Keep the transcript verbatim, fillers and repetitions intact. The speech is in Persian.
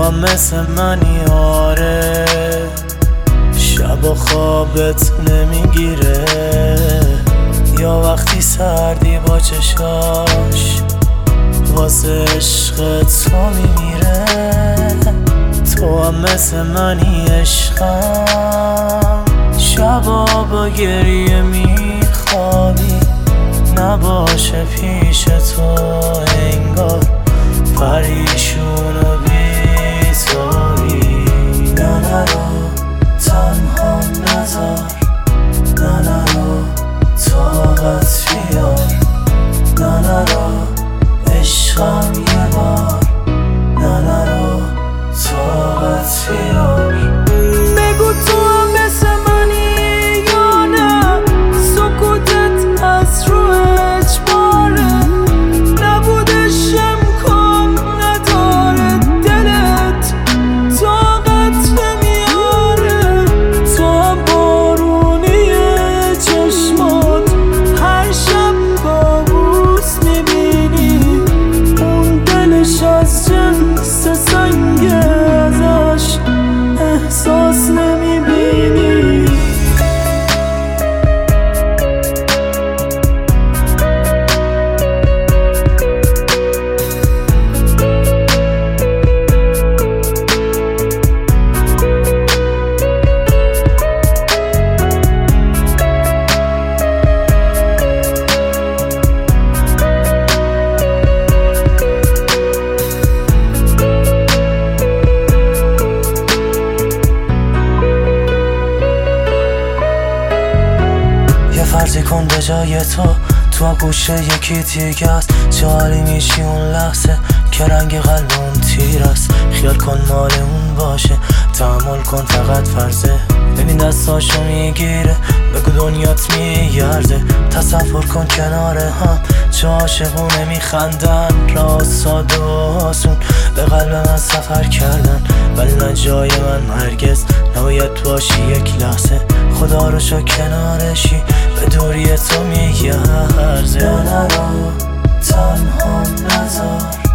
هم مثل منی آره، شب و خوابت نمیگیره، یا وقتی سردی با چشاش واسه عشقت تو میمیره. تو هم مثل منی عشقم، شبا با گریه میخوابی، نباشه پیش تو انگار پریشون و بی‌تابی. نه نرو تنها نذار، نه نرو طاقت بیار، نه نرو عشقم یه بار، نه نرو طاقت بیار. بگو تو هم مثل منی یا نه، سکوتت از رو اجباره، نبودش امکان نداره، دلت طاقت نمیاره. تو هم بارونی چشمات هر شب کابوس میبینی، اون دلش از جنس سنگ ازش احساس نمیبینی. فرضی کن به جای تو تو گوشه یکی دیگه است، جاری میشی اون لحظه که رنگ قلب اون تیر است. خیال کن مال اون باشه، تحمل کن فقط فرضه، ببین دستاشو میگیره، بگو دنیات میگرده. تصور کن کنار هم چه عاشقونه میخندن، راه ساده و آسون به قلب من سفر کردن، ولی نه جای من هرگز نباید باشی یک لحظه. خدا رو شو کنارشی، به دوری تو میگرزه. نه نرو تنها نذار.